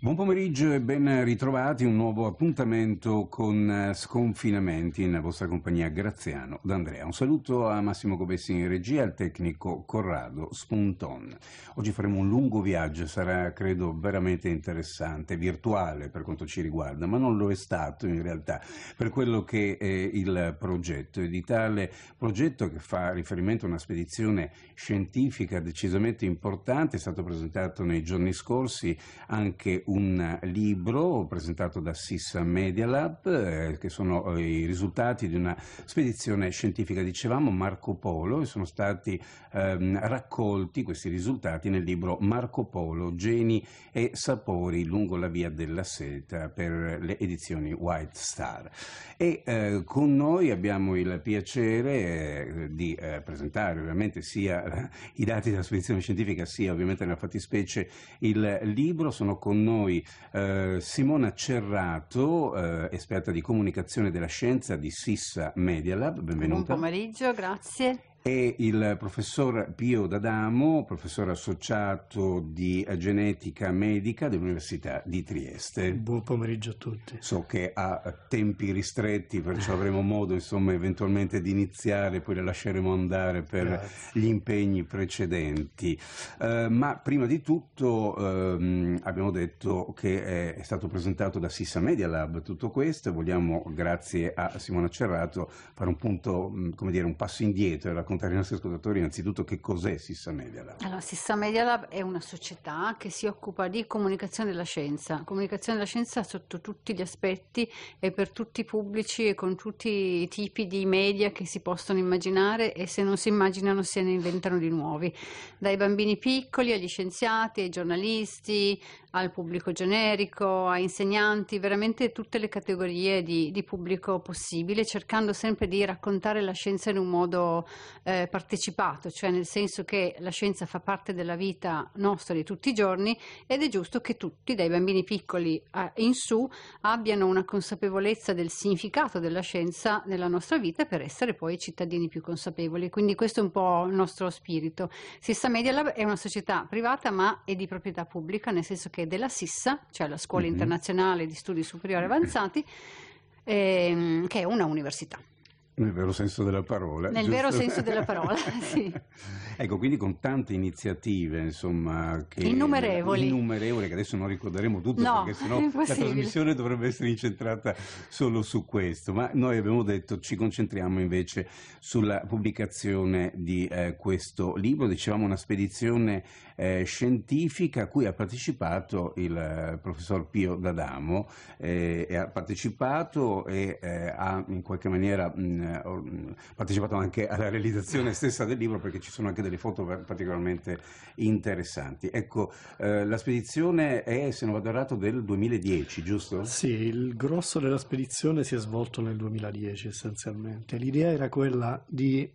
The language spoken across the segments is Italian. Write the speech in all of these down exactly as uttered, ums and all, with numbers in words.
Buon pomeriggio e ben ritrovati, un nuovo appuntamento con Sconfinamenti, in vostra compagnia Graziano D'Andrea. Un saluto a Massimo Cobessi in regia e al tecnico Corrado Spunton. Oggi faremo un lungo viaggio, sarà credo veramente interessante, virtuale per quanto ci riguarda, ma non lo è stato in realtà per quello che è il progetto. E di tale progetto, che fa riferimento a una spedizione scientifica decisamente importante, è stato presentato nei giorni scorsi anche un libro presentato da Sissa Media Lab, eh, che sono eh, i risultati di una spedizione scientifica, dicevamo Marco Polo, e sono stati ehm, raccolti questi risultati nel libro Marco Polo, geni e sapori lungo la via della seta, per le edizioni White Star. E eh, con noi abbiamo il piacere eh, di eh, presentare ovviamente sia eh, i dati della spedizione scientifica, sia ovviamente nella fattispecie il libro. Sono con noi eh, Simona Cerrato, eh, esperta di comunicazione della scienza di Sissa Media Lab, benvenuta. Buon pomeriggio, grazie. E il professor Pio D'Adamo, professore associato di genetica medica dell'Università di Trieste. Buon pomeriggio a tutti. So che ha tempi ristretti, perciò avremo modo insomma eventualmente di iniziare, poi le lasceremo andare per Grazie. Gli impegni precedenti. Uh, ma prima di tutto um, abbiamo detto che è, è stato presentato da Sissa Media Lab tutto questo, e vogliamo, grazie a Simona Cerrato, fare un punto, um, come dire, un passo indietro e raccontare ai nostri ascoltatori innanzitutto che cos'è Sissa Media Lab. Allora, Sissa Media Lab è una società che si occupa di comunicazione della scienza, comunicazione della scienza sotto tutti gli aspetti e per tutti i pubblici e con tutti i tipi di media che si possono immaginare, e se non si immaginano se ne inventano di nuovi, dai bambini piccoli agli scienziati, ai giornalisti, al pubblico generico, a insegnanti, veramente tutte le categorie di, di pubblico possibile, cercando sempre di raccontare la scienza in un modo eh, partecipato, cioè nel senso che la scienza fa parte della vita nostra di tutti i giorni, ed è giusto che tutti, dai bambini piccoli a, in su, abbiano una consapevolezza del significato della scienza nella nostra vita per essere poi cittadini più consapevoli. Quindi questo è un po' il nostro spirito. Sissa Media Lab è una società privata ma è di proprietà pubblica, nel senso che è della Sissa, cioè la Scuola mm-hmm. Internazionale di Studi Superiori Avanzati, ehm, che è una università. Nel vero senso della parola. Nel giusto? vero senso della parola, sì. Ecco, quindi con tante iniziative, insomma, che innumerevoli. innumerevoli, che adesso non ricorderemo tutte, no, perché sennò la trasmissione dovrebbe essere incentrata solo su questo, ma noi abbiamo detto ci concentriamo invece sulla pubblicazione di eh, questo libro. Dicevamo una spedizione eh, scientifica a cui ha partecipato il eh, professor Pio D'Adamo, eh, e ha partecipato e eh, ha in qualche maniera mh, ho partecipato anche alla realizzazione stessa del libro, perché ci sono anche delle foto particolarmente interessanti. Ecco, eh, la spedizione è, se non vado errato, del duemiladieci, giusto? Sì, il grosso della spedizione si è svolto nel duemiladieci essenzialmente. L'idea era quella di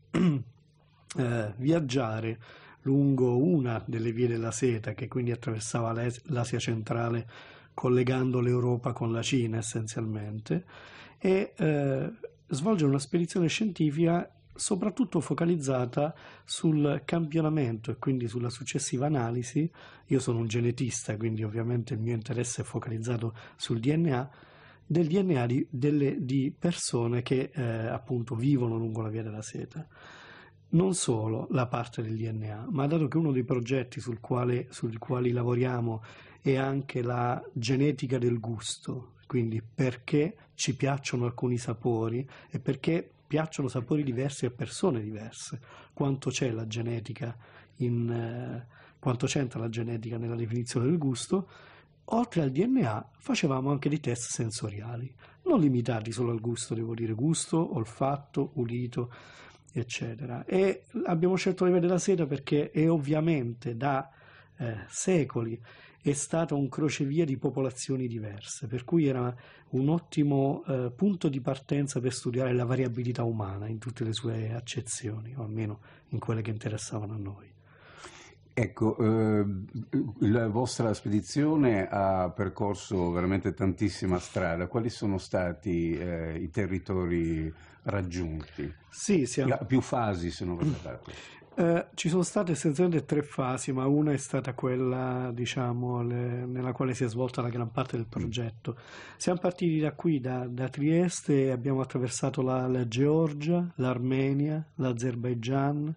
eh, viaggiare lungo una delle vie della seta, che quindi attraversava l'Asia centrale collegando l'Europa con la Cina essenzialmente, e eh, svolgere una spedizione scientifica soprattutto focalizzata sul campionamento e quindi sulla successiva analisi. Io sono un genetista, quindi ovviamente il mio interesse è focalizzato sul D N A, del D N A di, delle, di persone che eh, appunto vivono lungo la via della seta. Non solo la parte del D N A, ma dato che uno dei progetti sul quale, sui quali lavoriamo è anche la genetica del gusto, quindi perché ci piacciono alcuni sapori e perché piacciono sapori diversi a persone diverse, quanto c'è la genetica in, eh, quanto c'entra la genetica nella definizione del gusto. Oltre al D N A facevamo anche dei test sensoriali, non limitati solo al gusto, devo dire gusto, olfatto, udito, eccetera. E abbiamo scelto la via della seta perché è ovviamente da eh, secoli è stato un crocevia di popolazioni diverse, per cui era un ottimo eh, punto di partenza per studiare la variabilità umana in tutte le sue accezioni, o almeno in quelle che interessavano a noi. Ecco, eh, la vostra spedizione ha percorso veramente tantissima strada. Quali sono stati eh, i territori raggiunti? Sì, siamo... Più fasi, se non vado errato. Eh, ci sono state essenzialmente tre fasi, ma una è stata quella, diciamo, le- nella quale si è svolta la gran parte del progetto. Siamo partiti da qui, da, da Trieste, e abbiamo attraversato la, la Georgia, l'Armenia, l'Azerbaigian,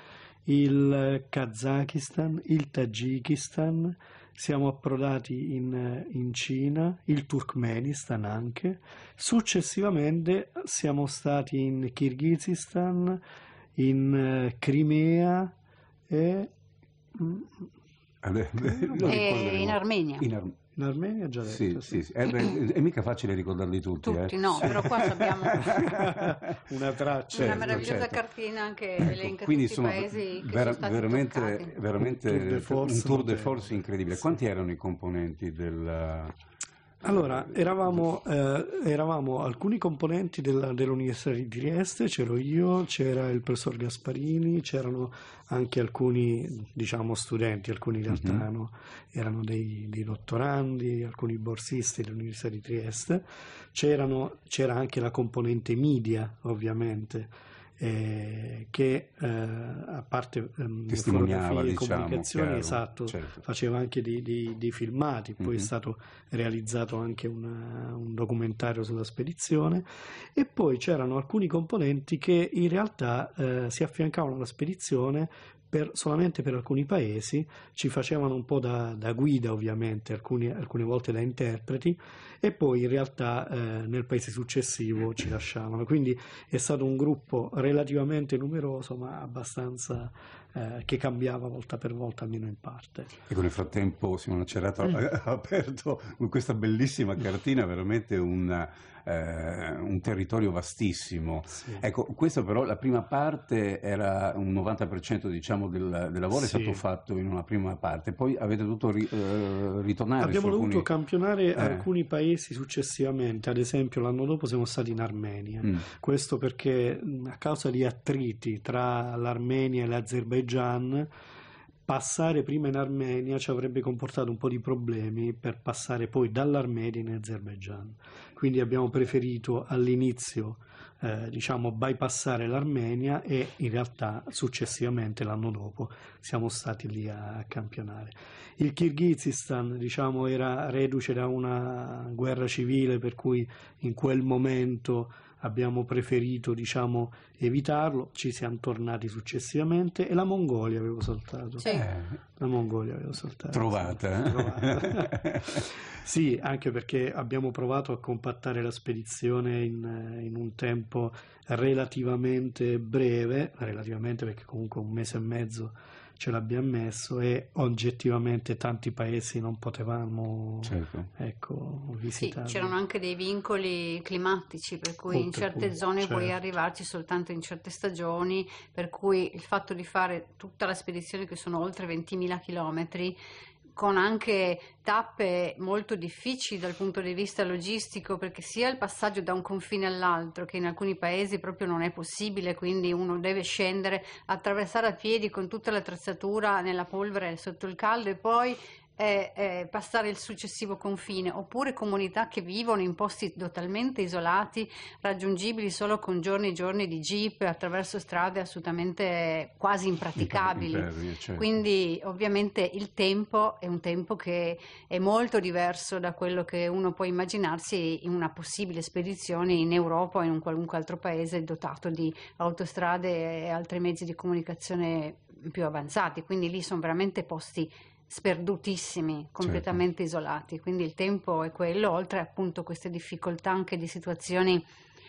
il Kazakistan, il Tagikistan, siamo approdati in, in Cina, il Turkmenistan anche. Successivamente siamo stati in Kirghizistan, in eh, Crimea e mm, Vabbè, non E ricorderemo. in Armenia. In Ar- in Armenia già Sì, detto, sì, sì. Eh, beh, è mica facile ricordarli tutti, Tutti, eh. no, però qua abbiamo una traccia. una Certo, meravigliosa certo. cartina che Ecco, elenca quindi tutti insomma i paesi che vera- sono stati veramente, toccati. veramente Un tour de force un tour de notevole. force incredibile. Sì. Quanti erano i componenti del... Allora, eravamo, eh, eravamo alcuni componenti della- dell'Università di Trieste, c'ero io, c'era il professor Gasparini, c'erano anche alcuni, diciamo, studenti, alcuni in realtà Mhm. erano, erano dei, dei dottorandi, alcuni borsisti dell'Università di Trieste, c'erano, c'era anche la componente media, ovviamente, eh, che eh, a parte ehm, Testimoniava, fotografie e diciamo, comunicazioni, chiaro, esatto, certo. faceva anche dei, dei- dei filmati, poi è Mhm. stato realizzato anche una- un documentario sulla spedizione, e poi c'erano alcuni componenti che in realtà eh, si affiancavano alla spedizione per- solamente per alcuni paesi, ci facevano un po' da, da guida ovviamente, alcuni- alcune volte da interpreti, e poi in realtà eh, nel paese successivo ci lasciavano. Quindi è stato un gruppo relativamente numeroso, ma abbastanza eh, che cambiava volta per volta, almeno in parte. Ecco, nel frattempo Simona Cerrato ha ha aperto con questa bellissima cartina veramente un, eh, un territorio vastissimo. Sì. Ecco, questa però, la prima parte era un novanta per cento diciamo del, del lavoro è Sì. stato fatto in una prima parte, poi avete dovuto ri- eh, ritornare Abbiamo su dovuto alcuni... campionare Eh. alcuni paesi successivamente, ad esempio l'anno dopo siamo stati in Armenia. Mm. Questo perché mh, a causa di attriti tra l'Armenia e l'Azerbaigian, passare prima in Armenia ci avrebbe comportato un po' di problemi per passare poi dall'Armenia in Azerbaigian. Quindi abbiamo preferito all'inizio eh, diciamo bypassare l'Armenia, e in realtà successivamente l'anno dopo siamo stati lì a, a campionare. Il Kirghizistan, diciamo, era reduce da una guerra civile, per cui in quel momento abbiamo preferito, diciamo, evitarlo, ci siamo tornati successivamente, e la Mongolia avevo saltato. Sì. Eh, La Mongolia avevo saltato. Trovata, sì, eh? trovata. Sì, anche perché abbiamo provato a compattare la spedizione in, in un tempo relativamente breve, relativamente perché comunque un mese e mezzo ce l'abbiamo messo, e oggettivamente tanti paesi non potevamo Certo. ecco, Sì, visitare. c'erano anche dei vincoli climatici, per cui in Oltre certe cui, zone puoi certo. arrivarci soltanto in certe stagioni, per cui il fatto di fare tutta la spedizione, che sono oltre ventimila chilometri, con anche tappe molto difficili dal punto di vista logistico, perché sia il passaggio da un confine all'altro, che in alcuni paesi proprio non è possibile, quindi uno deve scendere, attraversare a piedi con tutta l'attrezzatura nella polvere sotto il caldo, e poi eh, eh, passare il successivo confine, oppure comunità che vivono in posti totalmente isolati, raggiungibili solo con giorni e giorni di jeep attraverso strade assolutamente quasi impraticabili. Impervie, certo. Quindi ovviamente il tempo è un tempo che è molto diverso da quello che uno può immaginarsi in una possibile spedizione in Europa o in un qualunque altro paese dotato di autostrade e altri mezzi di comunicazione più avanzati. Quindi lì sono veramente posti sperdutissimi, completamente isolati. Quindi il tempo è quello, oltre appunto queste difficoltà anche di situazioni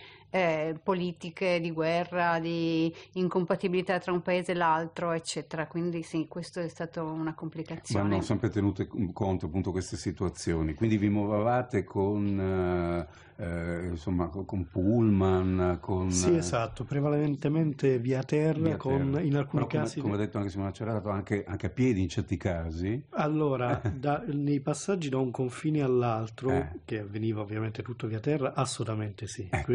eh, politiche, di guerra, di incompatibilità tra un paese e l'altro, eccetera. Quindi sì, questo è stato una complicazione. Vanno sempre tenute conto appunto queste situazioni. Quindi vi muovevate con, eh, eh, insomma, con, con pullman, con... Sì, esatto, prevalentemente via terra, via con terra. in alcuni Però, casi... come, come ha detto anche Simona Cerrato, anche, anche a piedi in certi casi. Allora, da- nei passaggi da un confine all'altro, Eh. che avveniva ovviamente tutto via terra, assolutamente sì. Ecco. Quindi noi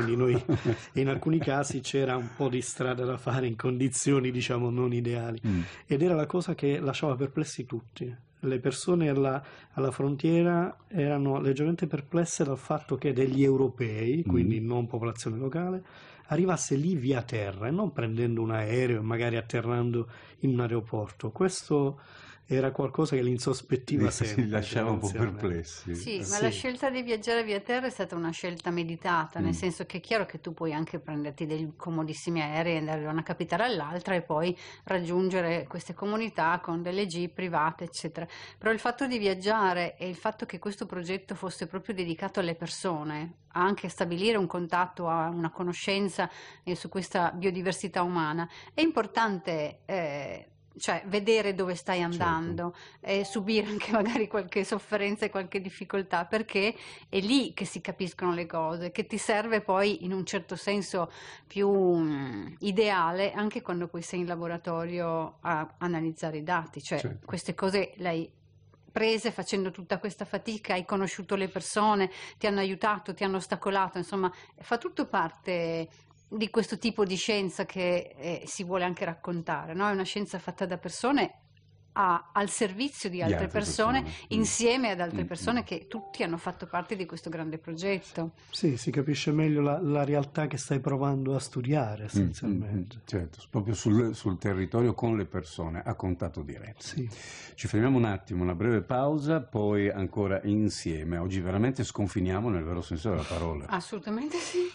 e in alcuni casi c'era un po' di strada da fare in condizioni, diciamo, non ideali. Mm. Ed era la cosa che lasciava perplessi tutti. Le persone alla, alla frontiera erano leggermente perplesse dal fatto che degli europei, quindi mm. non popolazione locale, arrivasse lì via terra e non prendendo un aereo e magari atterrando in un aeroporto. Questo era qualcosa che li insospettiva sempre. Si lasciava un po' perplessi. Sì, ma sì. La scelta di viaggiare via terra è stata una scelta meditata, mm. nel senso che è chiaro che tu puoi anche prenderti dei comodissimi aerei e andare da una capitale all'altra e poi raggiungere queste comunità con delle jeep private, eccetera. Però il fatto di viaggiare e il fatto che questo progetto fosse proprio dedicato alle persone, anche a stabilire un contatto, a una conoscenza eh, su questa biodiversità umana, è importante eh, cioè vedere dove stai andando, certo. E subire anche magari qualche sofferenza e qualche difficoltà, perché è lì che si capiscono le cose, che ti serve poi in un certo senso più um, ideale anche quando poi sei in laboratorio a analizzare i dati, cioè certo. Queste cose lei prese facendo tutta questa fatica, hai conosciuto le persone, ti hanno aiutato, ti hanno ostacolato, insomma fa tutto parte di questo tipo di scienza che eh, si vuole anche raccontare, no? È una scienza fatta da persone a, al servizio di altre, di altre persone, persone, insieme ad altre mm. persone che tutti hanno fatto parte di questo grande progetto. Sì, si capisce meglio la, la realtà che stai provando a studiare essenzialmente. Mm, mm, certo, proprio sul, sul territorio con le persone, a contatto diretto. Sì. Ci fermiamo un attimo, una breve pausa, poi ancora insieme. Oggi veramente sconfiniamo nel vero senso della parola. Assolutamente sì.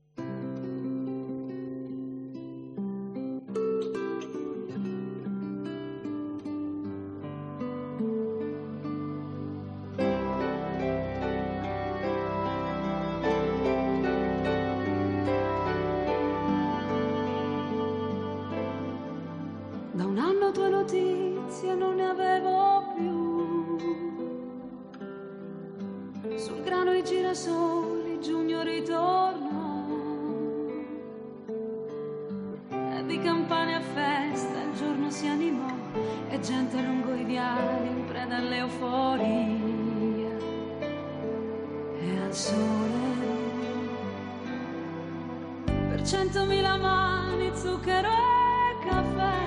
Centomila mani, zucchero e caffè,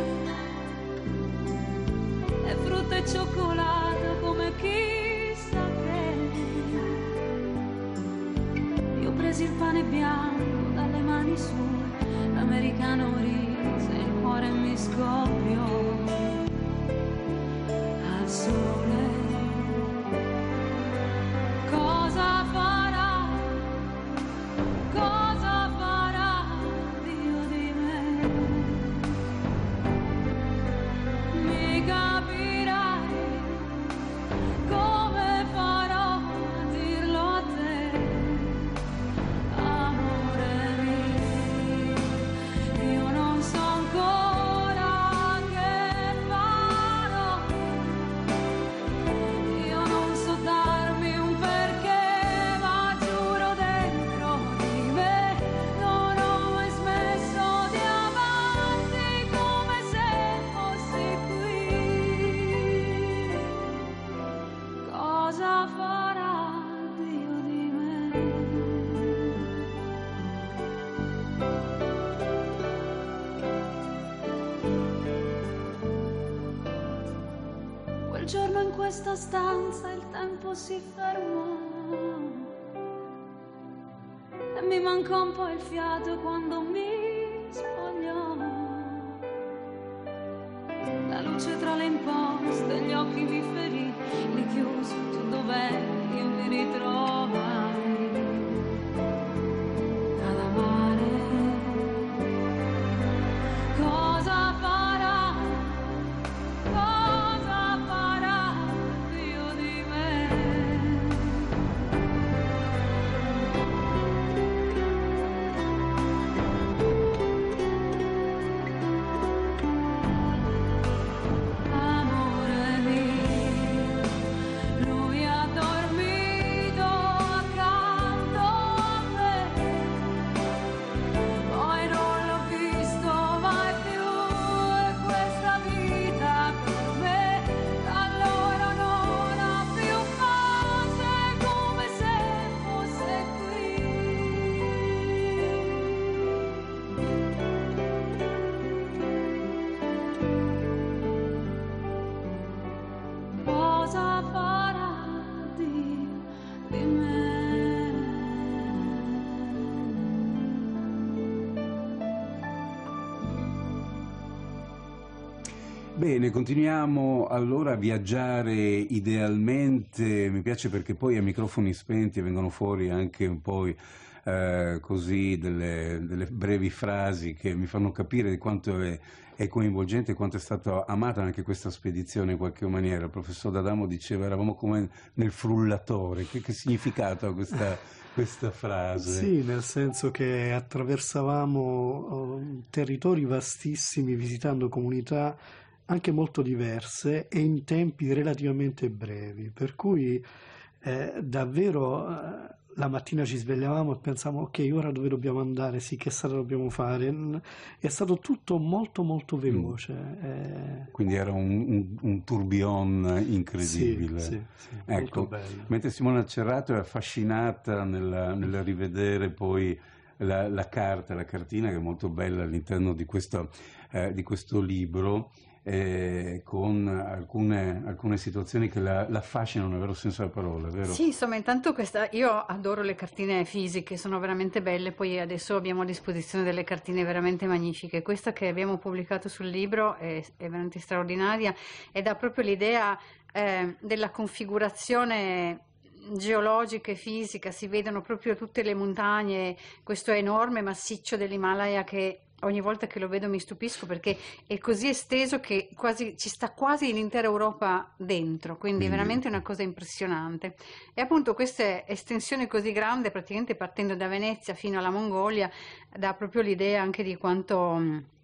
e frutta e cioccolato come chi sa che. Io ho preso il pane bianco dalle mani sue, l'americano rise, il cuore mi scoppiò al sole. Cosa farà? Cosa farà Dio di me? Mi capirai come farò a dirlo a te, amore mio. Io non so ancora che farò, io non so darmi un perché, ma giuro dentro di me non ho mai smesso di amarti come se fossi qui. Cosa farà Dio di me? Quel giorno in questa stanza il tempo si fermò e mi mancò un po' il fiato quando mi spogliò. La luce tra le imposte, gli occhi mi ferì, li chiusi, tu dov'eri, io mi ritrovai ad amare. Cosa farà, cosa farà Dio di me? Amore mio, lui adora Bene, continuiamo allora a viaggiare idealmente, mi piace perché poi a microfoni spenti vengono fuori anche un po' eh, così delle, delle brevi frasi che mi fanno capire di quanto è, è coinvolgente, quanto è stata amata anche questa spedizione in qualche maniera. Il professor D'Adamo diceva eravamo come nel frullatore, che, che significato ha questa, questa frase? Sì, nel senso che attraversavamo eh, territori vastissimi visitando comunità anche molto diverse e in tempi relativamente brevi, per cui eh, davvero eh, la mattina ci svegliavamo e pensavamo ok, ora dove dobbiamo andare, sì, che strada dobbiamo fare, è stato tutto molto molto veloce. Mm. Eh... Quindi era un, un, un tourbillon incredibile. Sì, sì, sì, ecco, molto bello. Mentre Simona Cerrato è affascinata nel, nel rivedere poi la, la carta, la cartina che è molto bella all'interno di questo, eh, di questo libro, Eh, con alcune, alcune situazioni che la, la affascinano nel vero senso della parola, vero? Sì, insomma, intanto questa, io adoro le cartine fisiche, sono veramente belle, poi adesso abbiamo a disposizione delle cartine veramente magnifiche. Questa che abbiamo pubblicato sul libro è, è veramente straordinaria ed dà proprio l'idea eh, della configurazione geologica e fisica, si vedono proprio tutte le montagne, questo enorme massiccio dell'Himalaya che ogni volta che lo vedo mi stupisco perché è così esteso che quasi, ci sta quasi l'intera Europa dentro, quindi è veramente una cosa impressionante. E appunto questa estensione così grande, praticamente partendo da Venezia fino alla Mongolia, dà proprio l'idea anche di quanto,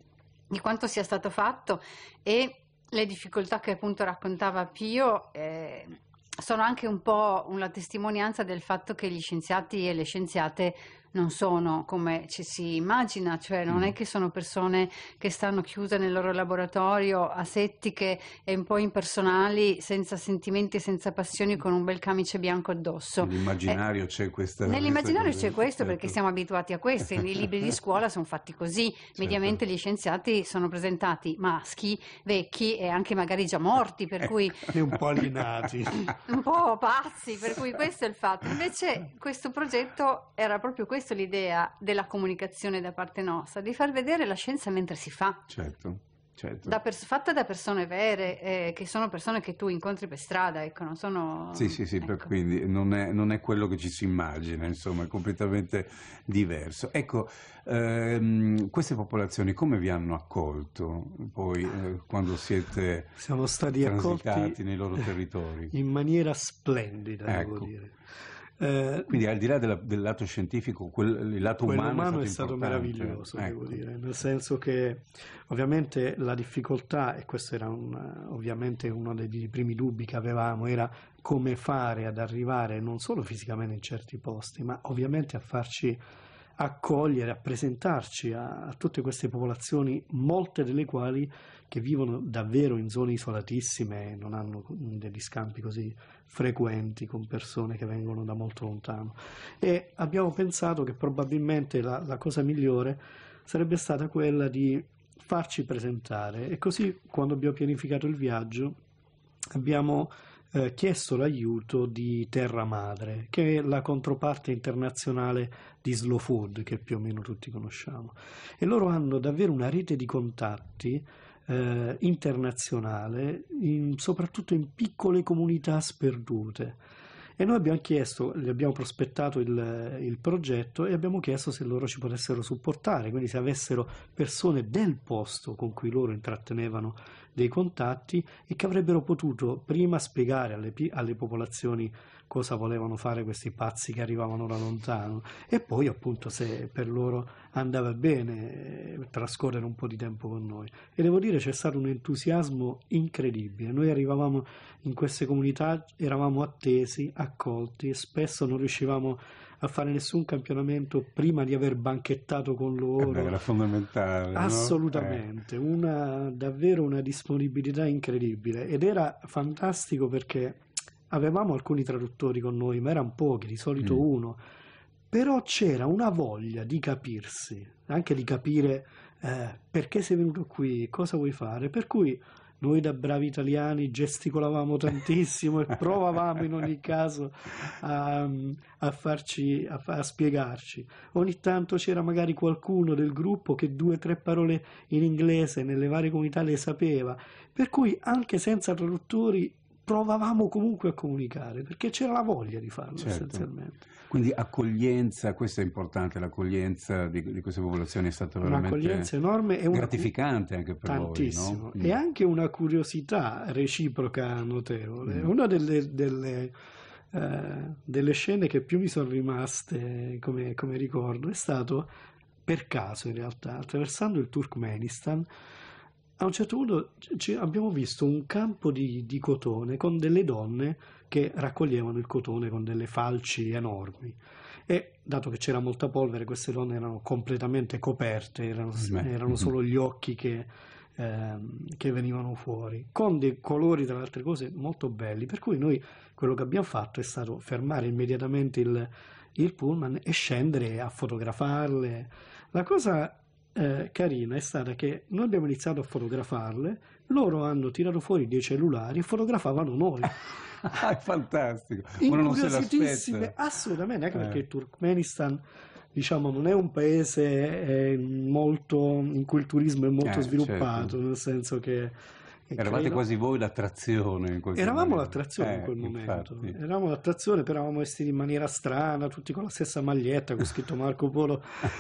di quanto sia stato fatto, e le difficoltà che appunto raccontava Pio eh, sono anche un po' una testimonianza del fatto che gli scienziati e le scienziate non sono come ci si immagina, cioè non è che sono persone che stanno chiuse nel loro laboratorio, asettiche e un po' impersonali, senza sentimenti e senza passioni, con un bel camice bianco addosso. Nell'immaginario eh, c'è questa... Nell'immaginario questa c'è questo, certo. Perché siamo abituati a questo, i libri di scuola sono fatti così, certo. Mediamente gli scienziati sono presentati maschi, vecchi e anche magari già morti, per cui... E un po' alienati. un po' pazzi, per cui questo è il fatto. Invece questo progetto era proprio questo, l'idea della comunicazione da parte nostra, di far vedere la scienza mentre si fa. Certo, certo. Da pers- fatta da persone vere, eh, che sono persone che tu incontri per strada, ecco, non sono... Sì, sì, sì, ecco. per, quindi non è, non è quello che ci si immagina, insomma, è completamente diverso. Ecco, ehm, queste popolazioni come vi hanno accolto poi eh, quando siete Siamo stati transitati accolti nei loro territori? In maniera splendida, ecco. devo dire. Eh, Quindi al di là della, del lato scientifico, quel, il lato umano, umano è è stato, stato meraviglioso, ecco. devo dire, nel senso che ovviamente la difficoltà, e questo era un, ovviamente uno dei primi dubbi che avevamo, era come fare ad arrivare non solo fisicamente in certi posti, ma ovviamente a farci accogliere, a presentarci a, a tutte queste popolazioni, molte delle quali che vivono davvero in zone isolatissime e non hanno degli scampi così frequenti con persone che vengono da molto lontano. E abbiamo pensato che probabilmente la, la cosa migliore sarebbe stata quella di farci presentare, e così quando abbiamo pianificato il viaggio abbiamo eh, chiesto l'aiuto di Terra Madre, che è la controparte internazionale di Slow Food, che più o meno tutti conosciamo, e loro hanno davvero una rete di contatti eh, internazionale, in, soprattutto in piccole comunità sperdute. E noi abbiamo chiesto, gli abbiamo prospettato il, il progetto e abbiamo chiesto se loro ci potessero supportare, quindi se avessero persone del posto con cui loro intrattenevano dei contatti e che avrebbero potuto prima spiegare alle, alle popolazioni cosa volevano fare questi pazzi che arrivavano da lontano, e poi appunto se per loro andava bene eh, trascorrere un po' di tempo con noi. E devo dire c'è stato un entusiasmo incredibile. Noi arrivavamo in queste comunità, eravamo attesi, accolti, e spesso non riuscivamo a fare nessun campionamento prima di aver banchettato con loro. Eh beh, era fondamentale. Assolutamente, no? eh. una, davvero una disponibilità incredibile, ed era fantastico perché avevamo alcuni traduttori con noi, ma erano pochi, di solito mm. uno, però c'era una voglia di capirsi, anche di capire eh, perché sei venuto qui, cosa vuoi fare, per cui noi da bravi italiani gesticolavamo tantissimo e provavamo in ogni caso a, a farci, a, a spiegarci. Ogni tanto c'era magari qualcuno del gruppo che due o tre parole in inglese nelle varie comunità le sapeva, per cui anche senza traduttori provavamo comunque a comunicare, perché c'era la voglia di farlo, certo. essenzialmente. Quindi accoglienza, questo è importante, l'accoglienza di, di queste popolazioni è stata veramente un'accoglienza enorme e una, gratificante anche per tantissimo, voi, no? E anche una curiosità reciproca notevole. Mm. Una delle, delle, uh, delle scene che più mi sono rimaste come, come ricordo è stato, per caso in realtà, attraversando il Turkmenistan, a un certo punto ci abbiamo visto un campo di, di cotone con delle donne che raccoglievano il cotone con delle falci enormi, e dato che c'era molta polvere queste donne erano completamente coperte, erano, erano solo gli occhi che, eh, che venivano fuori, con dei colori tra le altre cose molto belli, per cui noi quello che abbiamo fatto è stato fermare immediatamente il, il pullman e scendere a fotografarle. La cosa Eh, carina è stata che noi abbiamo iniziato a fotografarle, loro hanno tirato fuori dei cellulari e fotografavano noi. È fantastico, uno non se l'aspetta. Assolutamente, anche eh. perché il Turkmenistan, diciamo, non è un paese eh, molto, in cui il turismo è molto eh, sviluppato, certo. nel senso che eravate credo... quasi voi l'attrazione in quel eravamo momento. l'attrazione eh, in quel infatti. momento eravamo l'attrazione, però eravamo vestiti in maniera strana, tutti con la stessa maglietta con scritto Marco Polo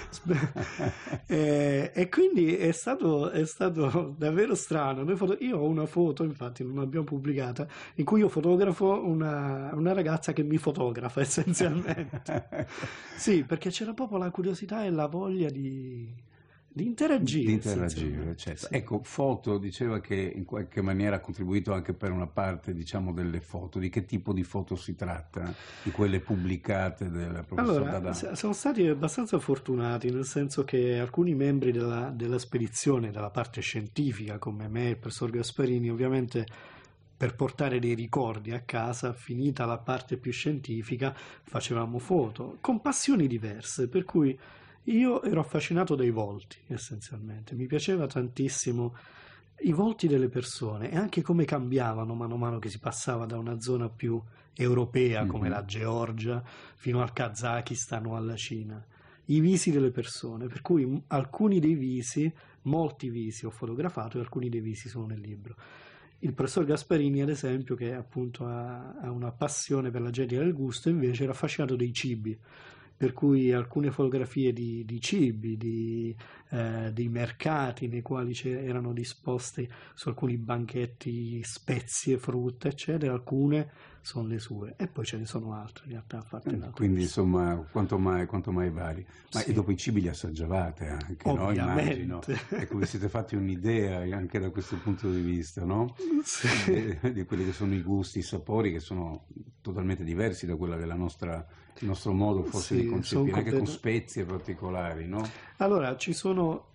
e, e quindi è stato, è stato davvero strano. Noi foto... io ho una foto, infatti non l'abbiamo pubblicata, in cui io fotografo una, una ragazza che mi fotografa essenzialmente. Sì, perché c'era proprio la curiosità e la voglia di Di interagire. Di interagire, certo. Sì. Ecco, foto, diceva che in qualche maniera ha contribuito anche per una parte, diciamo, delle foto. Di che tipo di foto si tratta? Di quelle pubblicate del professor allora, D'Adamo? Siamo stati abbastanza fortunati, nel senso che alcuni membri della, della spedizione, dalla parte scientifica, come me e il professor Gasparini, ovviamente per portare dei ricordi a casa, finita la parte più scientifica, facevamo foto, con passioni diverse, per cui io ero affascinato dai volti, essenzialmente. Mi piaceva tantissimo i volti delle persone e anche come cambiavano mano a mano che si passava da una zona più europea, mm-hmm. come la Georgia, fino al Kazakistan o alla Cina. I visi delle persone, per cui alcuni dei visi, molti visi ho fotografato e alcuni dei visi sono nel libro. Il professor Gasparini, ad esempio, che appunto ha, ha una passione per la genetica del gusto, invece era affascinato dei cibi, per cui alcune fotografie di, di cibi, di, eh, dei mercati nei quali erano disposti su alcuni banchetti spezie, frutta, eccetera, alcune sono le sue, e poi ce ne sono altre in realtà fatte da quindi insomma quanto mai, quanto mai vari. Ma sì. E dopo i cibi li assaggiavate anche, ovviamente, no? Immagino. Ecco, vi siete fatti un'idea anche da questo punto di vista, no? Sì. Di, di quelli che sono i gusti, i sapori, che sono totalmente diversi da quella che è la nostra, il nostro modo forse sì, di concepire, anche complet... con spezie particolari, no? Allora, ci sono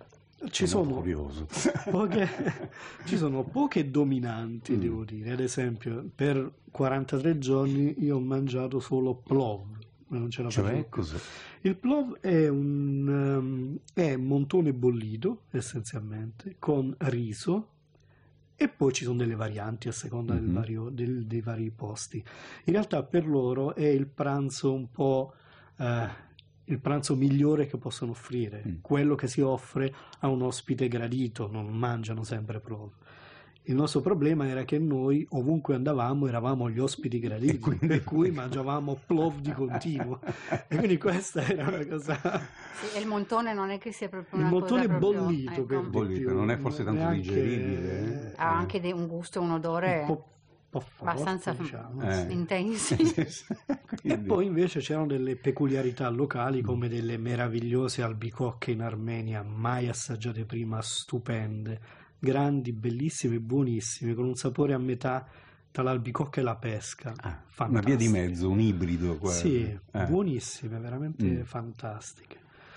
Ci sono, poche, ci sono poche dominanti, mm. devo dire. Ad esempio, per quarantatré giorni io ho mangiato solo plov, ma non ce la cioè, facevo. Cos'è? Il plov è un um, è montone bollito, essenzialmente, con riso, e poi ci sono delle varianti a seconda mm-hmm. del vario, del, dei vari posti. In realtà per loro è il pranzo un po'... Uh, il pranzo migliore che possono offrire, mm. quello che si offre a un ospite gradito, non mangiano sempre plov. Il nostro problema era che noi ovunque andavamo eravamo gli ospiti graditi, quindi... per cui mangiavamo plov di continuo, e quindi questa era una cosa... Sì, e il montone non è che sia proprio il una montone cosa proprio... bollito, ecco. per bollito più, non è forse tanto neanche... digeribile, eh? Ha anche un gusto, un odore... Un po'... po' forte, abbastanza diciamo. eh. intensi. E poi invece c'erano delle peculiarità locali, come delle meravigliose albicocche in Armenia, mai assaggiate prima, stupende, grandi, bellissime, buonissime, con un sapore a metà tra l'albicocca e la pesca. Ah, una via di mezzo, un ibrido quasi. Sì, eh. buonissime, veramente mm. fantastiche.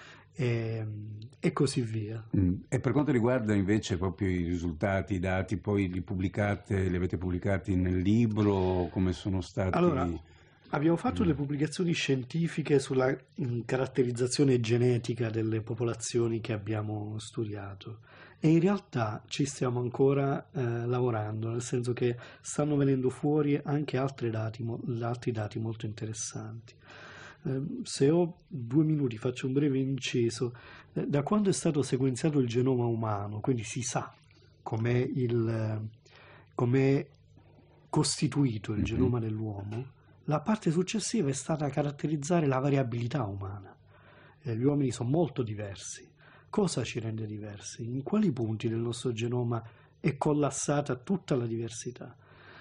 E, e così via. Mm. E per quanto riguarda invece proprio i risultati, i dati, poi li pubblicate, li avete pubblicati nel libro? Come sono stati? Allora, Abbiamo fatto Mm. delle pubblicazioni scientifiche sulla mm, caratterizzazione genetica delle popolazioni che abbiamo studiato e in realtà ci stiamo ancora eh, lavorando, nel senso che stanno venendo fuori anche altri dati, mo- altri dati molto interessanti. Eh, se ho due minuti faccio un breve inciso. Eh, da quando è stato sequenziato il genoma umano, quindi si sa com'è il, eh, com'è costituito il Mhm. genoma dell'uomo, la parte successiva è stata caratterizzare la variabilità umana. Eh, gli uomini sono molto diversi. Cosa ci rende diversi? In quali punti del nostro genoma è collassata tutta la diversità?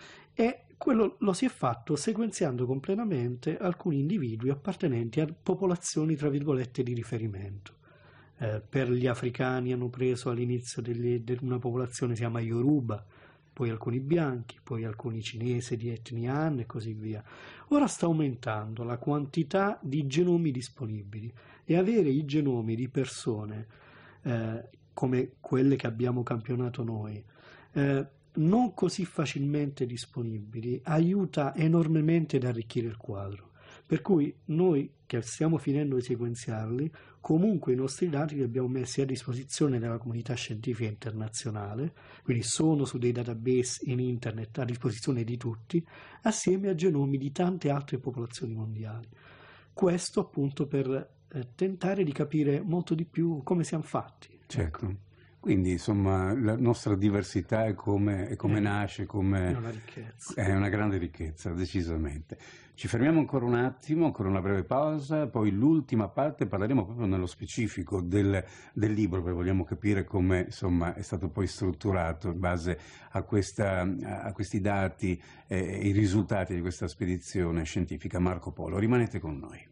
E quello lo si è fatto sequenziando completamente alcuni individui appartenenti a popolazioni, tra virgolette, di riferimento. Eh, per gli africani hanno preso all'inizio degli- di una popolazione che si chiama Yoruba, poi alcuni bianchi, poi alcuni cinesi di etnia Han e così via. Ora sta aumentando la quantità di genomi disponibili e avere i genomi di persone eh, come quelle che abbiamo campionato noi, eh, non così facilmente disponibili, aiuta enormemente ad arricchire il quadro. Per cui noi che stiamo finendo di sequenziarli, comunque i nostri dati li abbiamo messi a disposizione della comunità scientifica internazionale, quindi sono su dei database in internet a disposizione di tutti, assieme a genomi di tante altre popolazioni mondiali. Questo appunto per eh, tentare di capire molto di più come siamo fatti. Certo. Quindi insomma la nostra diversità è come, è come Eh, nasce, È come una ricchezza. è una grande ricchezza, decisamente. Ci fermiamo ancora un attimo, ancora una breve pausa, poi l'ultima parte parleremo proprio nello specifico del, del libro, perché vogliamo capire come insomma è stato poi strutturato in base a, questa, a questi dati e i risultati di questa spedizione scientifica Marco Polo. Rimanete con noi.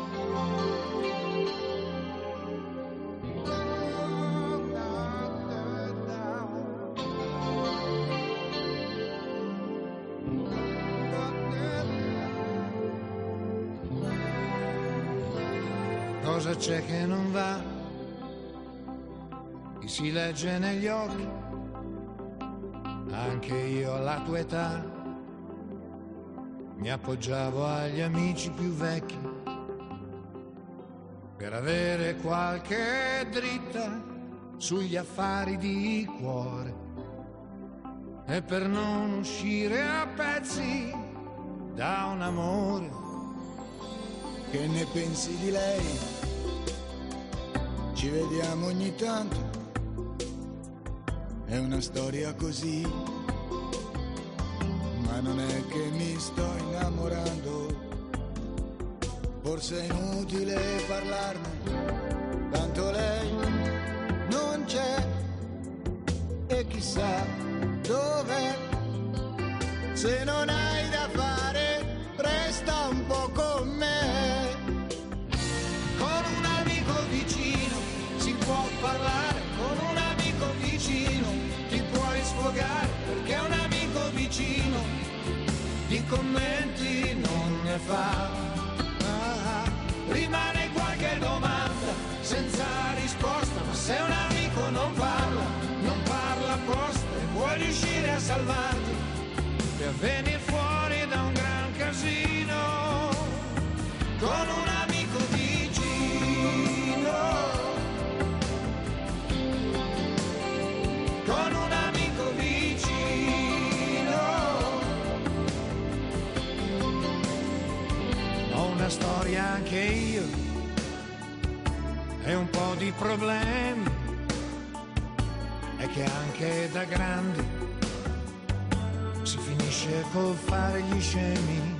Cosa c'è che non va? Chi si legge negli occhi? Anche io alla tua età mi appoggiavo agli amici più vecchi per avere qualche dritta sugli affari di cuore e per non uscire a pezzi da un amore. Che ne pensi di lei? Ci vediamo ogni tanto, è una storia così, ma non è che mi sto innamorando, forse è inutile parlarne, tanto lei non c'è e chissà dov'è, se non hai da fare resta un po' con me. Parlare con un amico vicino, ti puoi sfogare perché un amico vicino di commenti non ne fa. Ah, rimane qualche domanda senza risposta, ma se un amico non parla, non parla apposta e vuoi riuscire a salvarti per venire fuori da un gran casino con un amico vicino. Con un amico vicino. Ho una storia anche io e un po' di problemi, e che anche da grandi si finisce col fare gli scemi.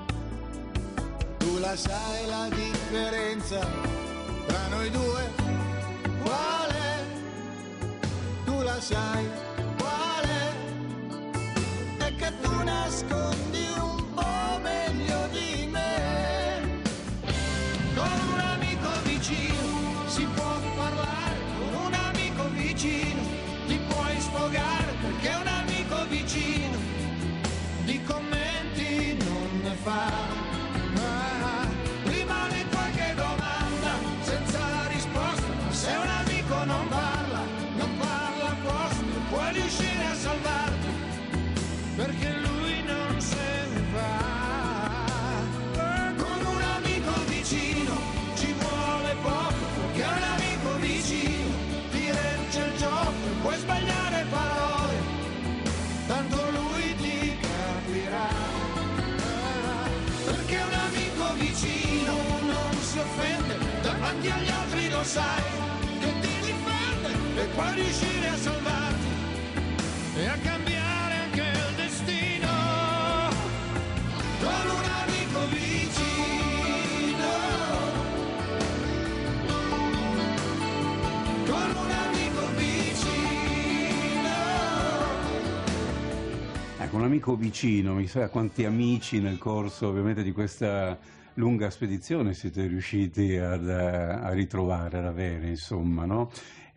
Tu la sai la differenza tra noi due? Qual è? Tu la sai qual è? È che tu nascondi un po' meglio di me. Con un amico vicino si può parlare, con un amico vicino ti puoi sfogare perché un amico vicino di commenti non ne fa. Ah, rimane qualche domanda senza risposta, ma se un amico non parla, non parla apposta, puoi riuscire a salvarti perché lui non sa. si offende, davanti agli altri lo sai, che ti difende e puoi riuscire a salvarti e a cambiare anche il destino con un amico vicino, con un amico vicino. Ecco, un amico vicino, mi sa quanti amici nel corso ovviamente di questa lunga spedizione siete riusciti ad, a ritrovare, ad avere, insomma, no?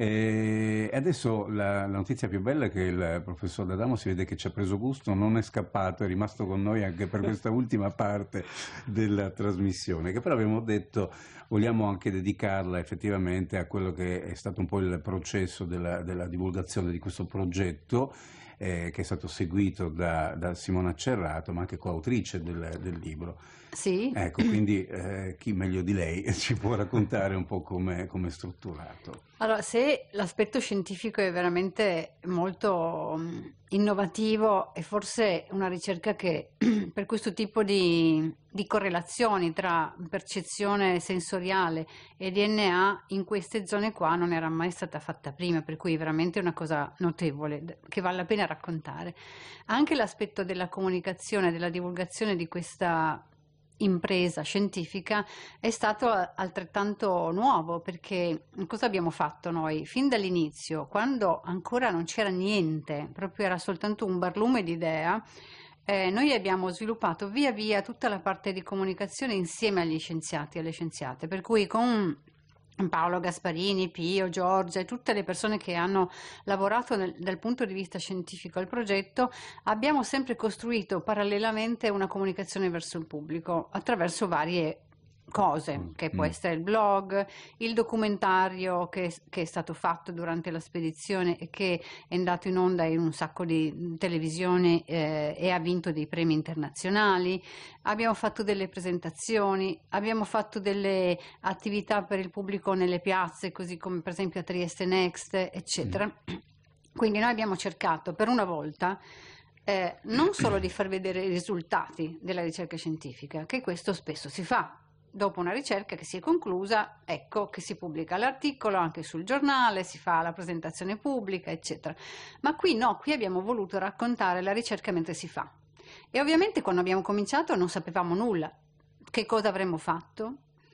E adesso la, la notizia più bella è che il professor D'Adamo si vede che ci ha preso gusto, non è scappato, è rimasto con noi anche per questa ultima parte della trasmissione, che però abbiamo detto vogliamo anche dedicarla effettivamente a quello che è stato un po' il processo della, della divulgazione di questo progetto, eh, che è stato seguito da, da Simona Cerrato, ma anche coautrice del, del libro. Sì. Ecco, quindi eh, chi meglio di lei ci può raccontare un po' come è strutturato? Allora, se l'aspetto scientifico è veramente molto mh, innovativo, è forse una ricerca che per questo tipo di, di correlazioni tra percezione sensoriale e D N A in queste zone qua non era mai stata fatta prima, per cui è veramente una cosa notevole che vale la pena raccontare. Anche l'aspetto della comunicazione, della divulgazione di questa impresa scientifica è stato altrettanto nuovo, perché cosa abbiamo fatto noi? Fin dall'inizio, quando ancora non c'era niente, proprio era soltanto un barlume di idea, eh, noi abbiamo sviluppato via via tutta la parte di comunicazione insieme agli scienziati e alle scienziate, per cui con Paolo Gasparini, Pio, Giorgia e tutte le persone che hanno lavorato nel, dal punto di vista scientifico al progetto, abbiamo sempre costruito parallelamente una comunicazione verso il pubblico attraverso varie cose, che può essere il blog, il documentario che, che è stato fatto durante la spedizione e che è andato in onda in un sacco di televisioni eh, e ha vinto dei premi internazionali. Abbiamo fatto delle presentazioni, abbiamo fatto delle attività per il pubblico nelle piazze, così come per esempio a Trieste Next, eccetera. Mm. Quindi noi abbiamo cercato per una volta eh, non solo di far vedere i risultati della ricerca scientifica, che questo spesso si fa. Dopo una ricerca che si è conclusa, ecco che si pubblica l'articolo anche sul giornale, si fa la presentazione pubblica, eccetera. Ma qui no, qui abbiamo voluto raccontare la ricerca mentre si fa. E ovviamente quando abbiamo cominciato non sapevamo nulla. Che cosa avremmo fatto?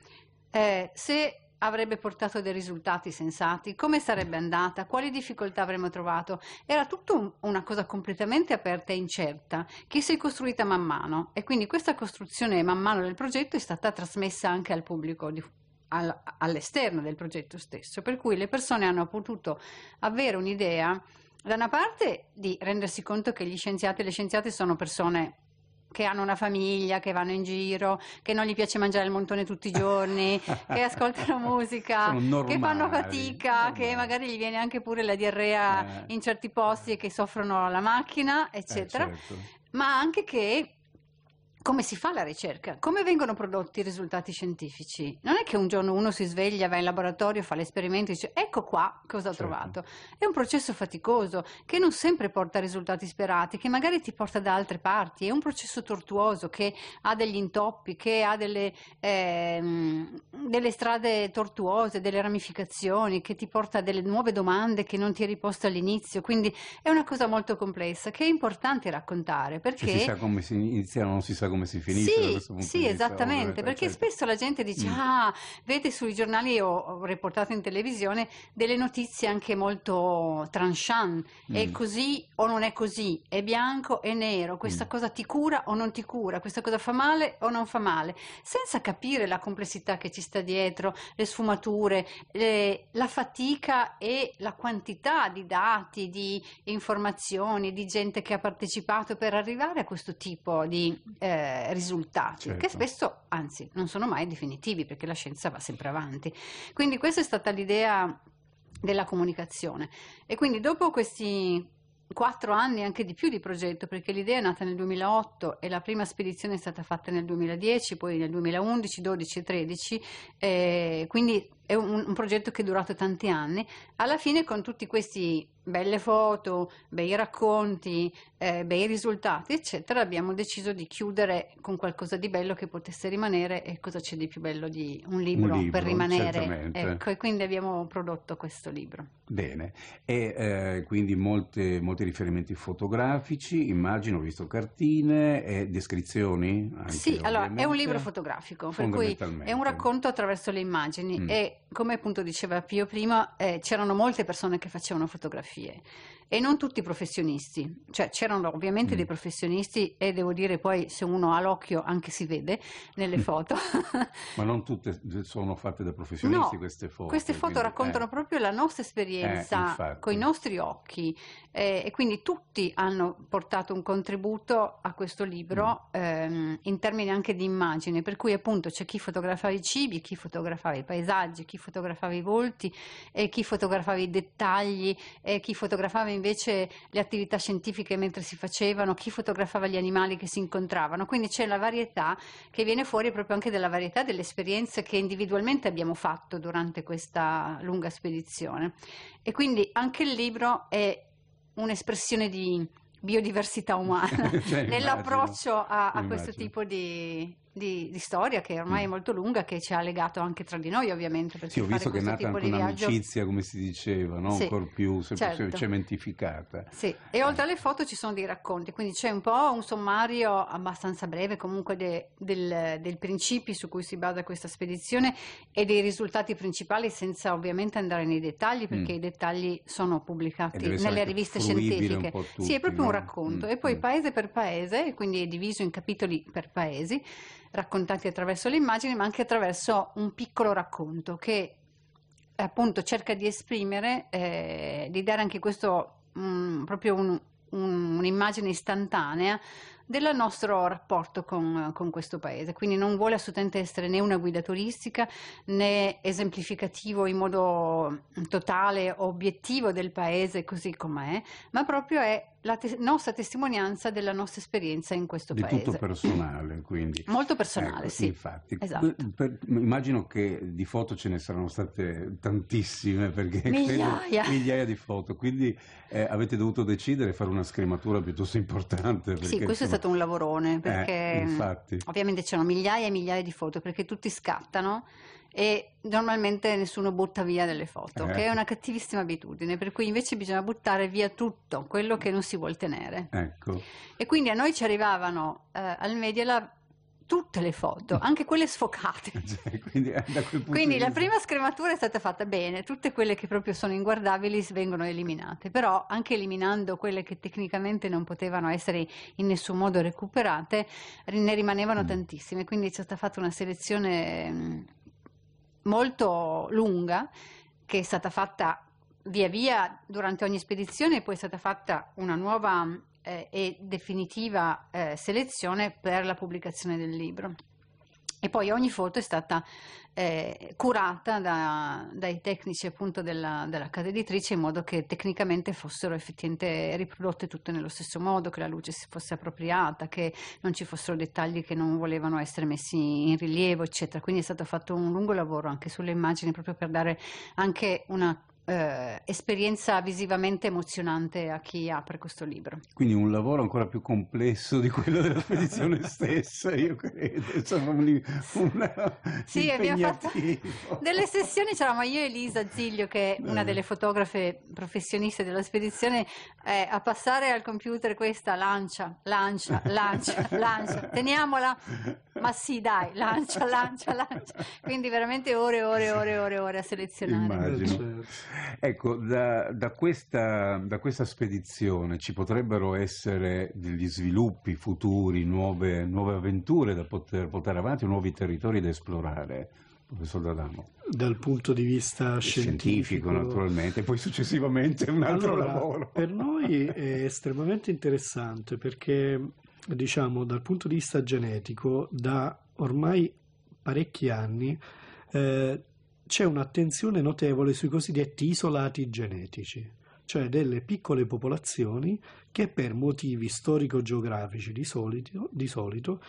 Eh, se avrebbe portato dei risultati sensati, come sarebbe andata, quali difficoltà avremmo trovato. Era tutto un, una cosa completamente aperta e incerta, che si è costruita man mano, e quindi questa costruzione man mano del progetto è stata trasmessa anche al pubblico, di, al, all'esterno del progetto stesso, per cui le persone hanno potuto avere un'idea, da una parte di rendersi conto che gli scienziati e le scienziate sono persone che hanno una famiglia, che vanno in giro, che non gli piace mangiare il montone tutti i giorni, che ascoltano musica, normali, che fanno fatica, normali. Che magari gli viene anche pure la diarrea eh. in certi posti e che soffrono la macchina, eccetera, eh, certo. Ma anche che come si fa la ricerca? Come vengono prodotti i risultati scientifici? Non è che un giorno uno si sveglia, va in laboratorio, fa l'esperimento e dice ecco qua cosa ho certo. trovato. È un processo faticoso che non sempre porta a risultati sperati, che magari ti porta da altre parti. È un processo tortuoso che ha degli intoppi, che ha delle, ehm, delle strade tortuose, delle ramificazioni, che ti porta a delle nuove domande che non ti eri posto all'inizio. Quindi è una cosa molto complessa che è importante raccontare, perché cioè, si sa come si inizia, non si sa come si finisce. Sì, da questo punto sì, di vista, esattamente, perché certo. spesso la gente dice, mm. ah, vede sui giornali o, o riportato in televisione delle notizie anche molto tranchant, mm. è così o non è così, è bianco e nero, questa mm. cosa ti cura o non ti cura, questa cosa fa male o non fa male, senza capire la complessità che ci sta dietro, le sfumature, le, la fatica e la quantità di dati, di informazioni, di gente che ha partecipato per arrivare a questo tipo di eh, risultati, certo. che spesso, anzi, non sono mai definitivi, perché la scienza va sempre avanti. Quindi questa è stata l'idea della comunicazione. E quindi dopo questi quattro anni, anche di più, di progetto, perché l'idea è nata nel duemilaotto e la prima spedizione è stata fatta nel duemiladieci, poi nel duemilaundici, dodici e tredici, eh, quindi è un, un progetto che è durato tanti anni. Alla fine, con tutti questi belle foto, bei racconti, eh, bei risultati, eccetera, abbiamo deciso di chiudere con qualcosa di bello che potesse rimanere. E cosa c'è di più bello di un libro, Un libro, per rimanere? certamente. Ecco, e quindi abbiamo prodotto questo libro. Bene, e eh, quindi molte, molti riferimenti fotografici, immagino, ho visto cartine e descrizioni? Anche, Sì, allora è un ovviamente. libro fotografico, per cui Fondamentalmente. è un racconto attraverso le immagini Mm. e, come appunto diceva Pio prima, eh, c'erano molte persone che facevano fotografie e non tutti professionisti, cioè c'erano ovviamente Mm. dei professionisti e devo dire poi, se uno ha l'occhio, anche si vede nelle foto. Ma non tutte sono fatte da professionisti No, queste foto. queste foto quindi, raccontano eh. proprio la nostra Eh, esperienza infatti. con i nostri occhi, eh, e quindi tutti hanno portato un contributo a questo libro, Mm. ehm, in termini anche di immagine, per cui appunto c'è chi fotografava i cibi, chi fotografava i paesaggi, chi fotografava i volti, e chi fotografava i dettagli, e chi fotografava invece le attività scientifiche mentre si facevano, chi fotografava gli animali che si incontravano. Quindi c'è la varietà che viene fuori proprio anche dalla varietà delle esperienze che individualmente abbiamo fatto durante questa lunga spedizione. E quindi anche il libro è un'espressione di biodiversità umana Cioè, nell'approccio a, a questo immagino. tipo di, di- di storia, che ormai è Mm. molto lunga, che ci ha legato anche tra di noi, ovviamente, perché Sì, ho fare visto che è questo nata tipo anche di viaggio. un'amicizia, come si diceva, no? Sì, Ancora più se- se- certo. cementificata. Sì, e oltre alle foto ci sono dei racconti, quindi c'è un po' un sommario abbastanza breve comunque de- del- dei principi su cui si basa questa spedizione e dei risultati principali, senza ovviamente andare nei dettagli, perché Mm. i dettagli sono E pubblicati deve essere nelle anche riviste fruibile scientifiche. un po' a Sì, è tutti, proprio un no? racconto, Mm, e poi mm. paese per paese, quindi è diviso in capitoli per paesi, raccontati attraverso le immagini, ma anche attraverso un piccolo racconto che appunto cerca di esprimere, eh, di dare anche questo, mm, proprio un- un- un'immagine istantanea del nostro rapporto con, con questo paese. Quindi non vuole assolutamente essere né una guida turistica né esemplificativo in modo totale o obiettivo del paese così com'è, ma proprio è la te- nostra testimonianza della nostra esperienza in questo Di paese. tutto personale, quindi. Molto personale, Ecco, sì. infatti. Esatto. Per- per- immagino che di foto ce ne saranno state tantissime, perché credo- Migliaia. migliaia di foto, quindi eh, avete dovuto decidere di fare una scrematura piuttosto importante. Perché, Sì, questo è insomma, stato un lavorone, eh, perché mh, infatti. ovviamente c'erano migliaia e migliaia di foto, perché tutti scattano e normalmente nessuno butta via delle foto, Eh. che è una cattivissima abitudine, per cui invece bisogna buttare via tutto quello che non si vuol tenere. Ecco. E quindi a noi ci arrivavano eh, al Media Lab tutte le foto, anche quelle sfocate. Cioè, quindi, eh, da quel punto Quindi di la vista- prima scrematura è stata fatta bene, tutte quelle che proprio sono inguardabili vengono eliminate, però anche eliminando quelle che tecnicamente non potevano essere in nessun modo recuperate, ri- ne rimanevano Mm. tantissime, quindi è stata fatta una selezione mh, molto lunga, che è stata fatta via via durante ogni spedizione, e poi è stata fatta una nuova eh, e definitiva eh, selezione per la pubblicazione del libro. E poi ogni foto è stata eh, curata da- dai tecnici appunto della, della casa editrice, in modo che tecnicamente fossero effettivamente riprodotte tutte nello stesso modo, che la luce si fosse appropriata, che non ci fossero dettagli che non volevano essere messi in rilievo, eccetera. Quindi è stato fatto un lungo lavoro anche sulle immagini, proprio per dare anche una eh, esperienza visivamente emozionante a chi apre questo libro. Quindi un lavoro ancora più complesso di quello della spedizione stessa, io credo. Insomma, un, una, Sì, abbiamo fatto impegnativo. delle sessioni, c'eravamo io e Elisa Ziglio, che è una Eh. delle fotografe professioniste della spedizione, eh, a passare al computer questa, lancia, lancia, lancia, lancia, teniamola, ma sì dai, lancia, lancia, lancia. Quindi veramente ore e ore e ore e ore e ore a selezionare. Immagino. Eh, certo. Ecco, da, da questa, da questa spedizione ci potrebbero essere degli sviluppi futuri, nuove, nuove avventure da poter portare avanti, nuovi territori da esplorare, professor D'Adamo? Dal punto di vista Scientifico, scientifico, naturalmente, e poi successivamente un altro allora, lavoro. per noi è estremamente interessante, perché, diciamo, dal punto di vista genetico, da ormai parecchi anni eh, c'è un'attenzione notevole sui cosiddetti isolati genetici, cioè delle piccole popolazioni che per motivi storico-geografici di solito, di solito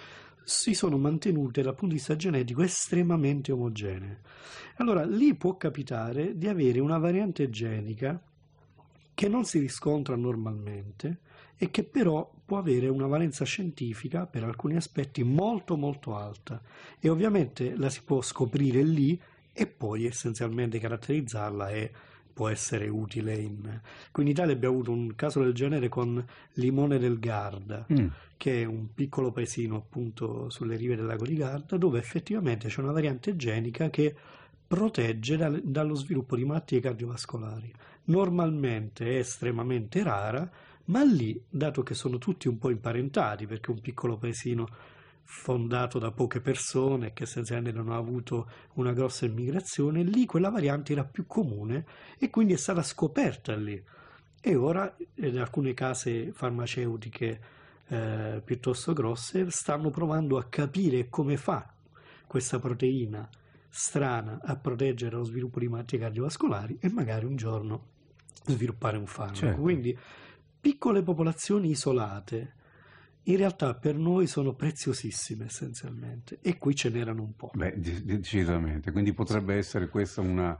si sono mantenute dal punto di vista genetico estremamente omogenee. Allora lì può capitare di avere una variante genica che non si riscontra normalmente e che però può avere una valenza scientifica per alcuni aspetti molto molto alta, e ovviamente la si può scoprire lì e poi essenzialmente caratterizzarla, e può essere utile in... Qui in Italia abbiamo avuto un caso del genere con Limone del Garda, mm. che è un piccolo paesino appunto sulle rive del lago di Garda, dove effettivamente c'è una variante genica che protegge dal, dallo sviluppo di malattie cardiovascolari. Normalmente è estremamente rara, ma lì, dato che sono tutti un po' imparentati, perché è un piccolo paesino fondato da poche persone che essenzialmente non ha avuto una grossa immigrazione, lì quella variante era più comune e quindi è stata scoperta lì. E ora in alcune case farmaceutiche eh, piuttosto grosse stanno provando a capire come fa questa proteina strana a proteggere lo sviluppo di malattie cardiovascolari e magari un giorno sviluppare un farmaco. Certo. Quindi piccole popolazioni isolate in realtà per noi sono preziosissime essenzialmente, e qui ce n'erano un po'. Beh, decisamente, quindi potrebbe sì. essere questa una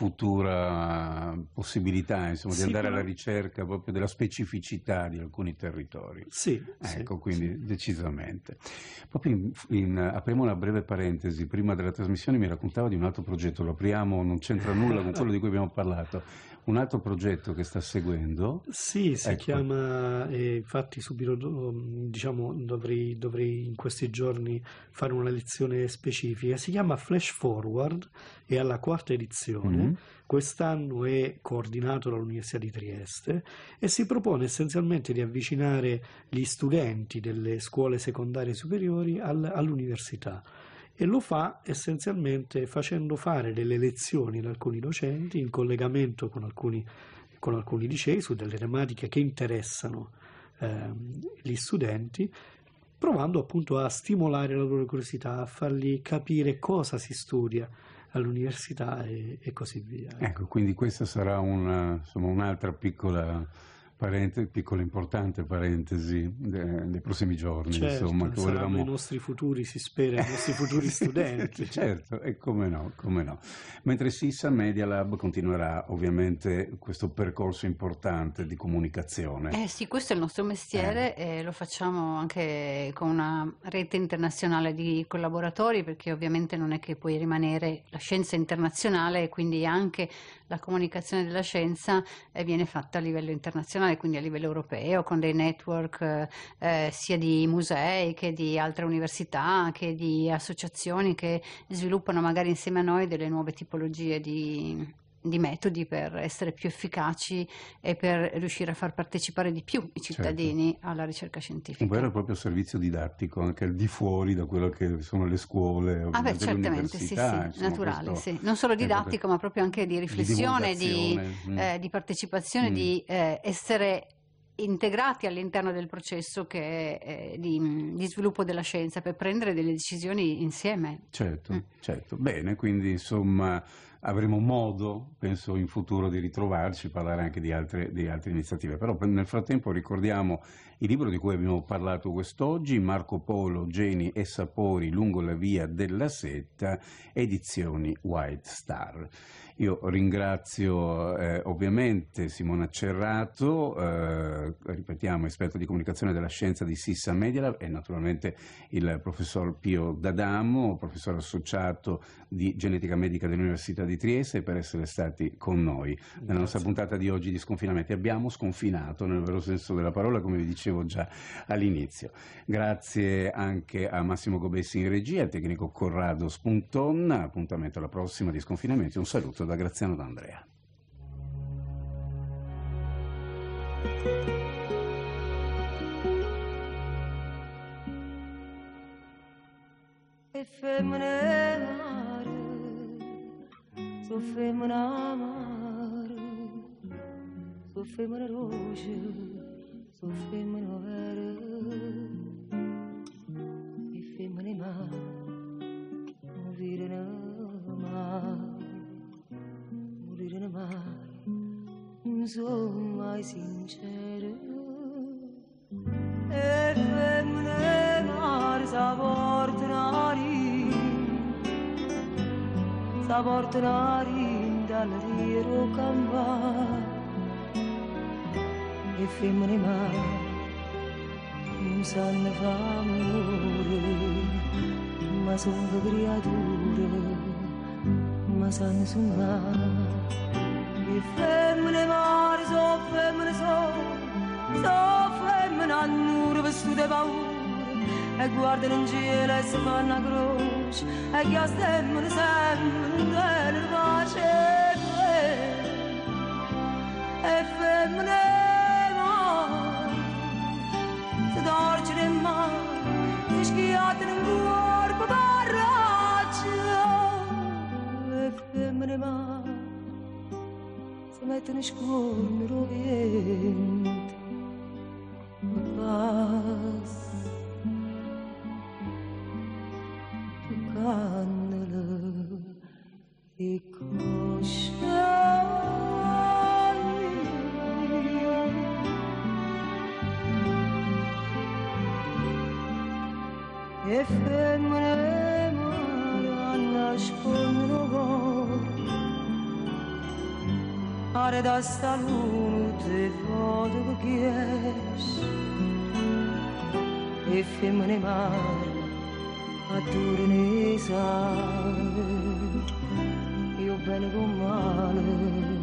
futura possibilità, insomma, di sì, andare però... alla ricerca proprio della specificità di alcuni territori. Sì. Ecco, sì, quindi sì. decisamente. Proprio in, in, apriamo una breve parentesi, prima della trasmissione mi raccontava di un altro progetto, lo apriamo, non c'entra nulla con quello di cui abbiamo parlato. Un altro progetto che sta seguendo? Sì, si ecco. chiama, eh, infatti subito diciamo dovrei, dovrei in questi giorni fare una lezione specifica, si chiama Flash Forward, è alla quarta edizione, mm-hmm. quest'anno è coordinato dall'Università di Trieste e si propone essenzialmente di avvicinare gli studenti delle scuole secondarie superiori al, all'università. E lo fa essenzialmente facendo fare delle lezioni ad alcuni docenti in collegamento con alcuni, con alcuni licei su delle tematiche che interessano eh, gli studenti, provando appunto a stimolare la loro curiosità, a fargli capire cosa si studia all'università e, e così via. Ecco, quindi questa sarà una, insomma, un'altra piccola... Parente, piccola importante parentesi de, dei prossimi giorni, certo, insomma, che volevamo... i nostri futuri, si spera, i nostri futuri studenti. Certo, e come no, come no. Mentre Sissa Media Lab continuerà ovviamente questo percorso importante di comunicazione. Eh sì, questo è il nostro mestiere eh. e lo facciamo anche con una rete internazionale di collaboratori, perché ovviamente non è che puoi rimanere la scienza internazionale, e quindi anche la comunicazione della scienza eh, viene fatta a livello internazionale, quindi a livello europeo, con dei network eh, sia di musei che di altre università, che di associazioni che sviluppano magari insieme a noi delle nuove tipologie di, di metodi per essere più efficaci e per riuscire a far partecipare di più i cittadini certo. alla ricerca scientifica. Un vero e proprio servizio didattico anche al di fuori da quello che sono le scuole, ah beh, certamente, sì, sì, insomma, naturale, sì. Non solo didattico, proprio... ma proprio anche di riflessione, di, di, mm. eh, di partecipazione, mm. di eh, essere integrati all'interno del processo che è eh, di, di sviluppo della scienza, per prendere delle decisioni insieme. Certo, mm. certo. Bene, quindi insomma avremo modo, penso in futuro, di ritrovarci, parlare anche di altre, di altre iniziative. Però nel frattempo ricordiamo il libro di cui abbiamo parlato quest'oggi, Marco Polo, Geni e Sapori lungo la via della seta, edizioni White Star. Io ringrazio eh, ovviamente Simona Cerrato, eh, ripetiamo, esperto di comunicazione della scienza di Sissa Media Lab, e naturalmente il professor Pio D'Adamo, professore associato di genetica medica dell'Università di Trieste, per essere stati con noi. Grazie. Nella nostra puntata di oggi di Sconfinamenti abbiamo sconfinato nel vero senso della parola, come vi dicevo già all'inizio. Grazie anche a Massimo Gobessi in regia, al tecnico Corrado Spunton. Appuntamento alla prossima di Sconfinamenti. Un saluto da Graziano D'Andrea. E femmine amare, so femmine amare, so femmine roce, so femmine vere, e femmine mare, morire in mare, morire in mare, non sono mai sincere. E femmine mare sapore. sa portano dal rio campà e femmine mai non sanno fare amore, ma sono creature, ma sanno suonare. E femmine mare, so femmine so, so femmine hanno vestute paure, e guardano in cielo e si fanno a croce, e che stemmono sempre nella pace. E femmine si torcono in mano, si schiattano in corpo barraccia. E femmine mano si mettono in scorno rovente, ma passa toccandolo e cosciami. E femmine mare nascondono cuore, are da sta luna te foto che chiesi. E femmine mare adorano i sale, io bene con male